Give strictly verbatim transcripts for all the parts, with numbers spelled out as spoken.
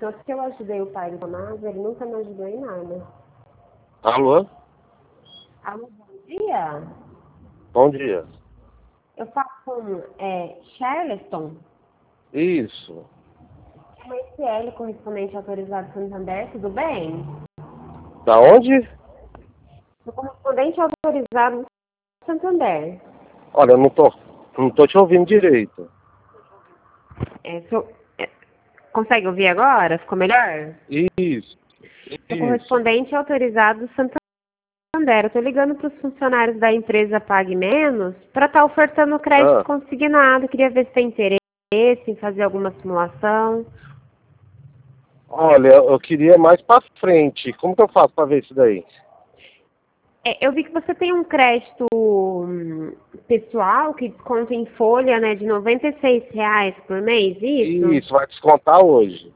pessoas que eu ajudei o pai do Tomás, ele nunca me ajudou em nada. Alô? Alô, bom dia. Bom dia. Eu falo com é, Charleston. Isso. É uma S L correspondente autorizado Santander, tudo bem? Da onde? O correspondente autorizado Santander. Olha, eu não tô, não tô te ouvindo direito. É, sou, é, consegue ouvir agora? Ficou melhor? Isso. O Isso. correspondente autorizado Santander. Eu estou ligando para os funcionários da empresa Pague Menos para estar ofertando crédito Ah, consignado. Queria ver se tem interesse em fazer alguma simulação. olha, eu queria mais pra frente. Como que eu faço pra ver isso daí? É, eu vi que você tem um crédito hum, pessoal que desconta em folha, né, de noventa e seis reais por mês, isso? Isso, vai descontar hoje.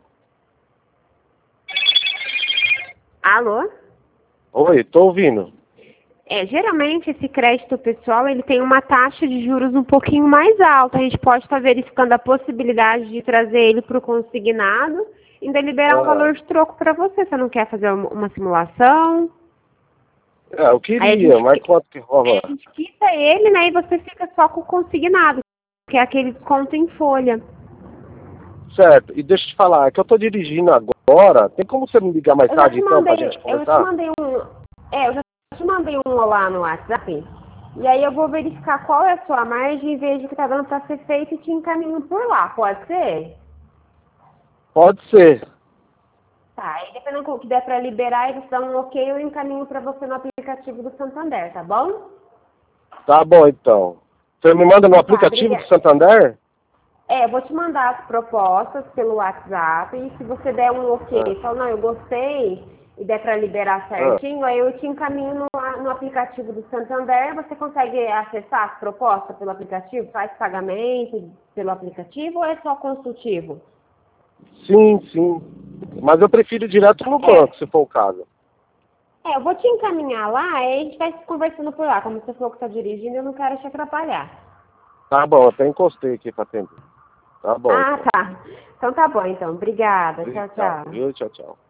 Alô? Oi, tô ouvindo. É, geralmente esse crédito pessoal ele tem uma taxa de juros um pouquinho mais alta. A gente pode estar verificando a possibilidade de trazer ele para o consignado e ainda liberar um Ah, valor de troco para você. Você não quer fazer uma uma simulação? é, eu Aí a queria, gente, mas qui- quanto que aí rola? a gente quita ele, né? E você fica só com o consignado, que é aquele desconto em folha. Certo, e deixa eu te falar, é que eu tô dirigindo agora. Tem como você me ligar mais Eu já tarde te então pra mandei, gente eu já te conversar? mandei um, é, eu já te mandei um olá no WhatsApp. E aí eu vou verificar qual é a sua margem e vejo o que tá dando para ser feito e te encaminho por lá, pode ser? Pode ser. Tá, aí dependendo do que der para liberar, eles dão um ok, eu encaminho para você no aplicativo do Santander, tá bom? Tá bom então. Você me manda no Tá, aplicativo do obrigada. Santander? É, eu vou te mandar as propostas pelo WhatsApp e se você der um ok, Ah, fala, não, eu gostei e der para liberar ah. certinho, aí eu te encaminho no, no aplicativo do Santander, você consegue acessar as propostas pelo aplicativo, faz pagamento pelo aplicativo ou é só consultivo? Sim, sim. Mas eu prefiro direto no É, banco, se for o caso. é, eu vou te encaminhar lá, aí a gente vai se conversando por lá, como você falou que está dirigindo, eu não quero te atrapalhar. Tá bom, até encostei aqui pra atender. Tá bom, Ah, então. tá. Então tá bom, então. Obrigada. Tchau, Obrigado, tchau. viu? Tchau, tchau.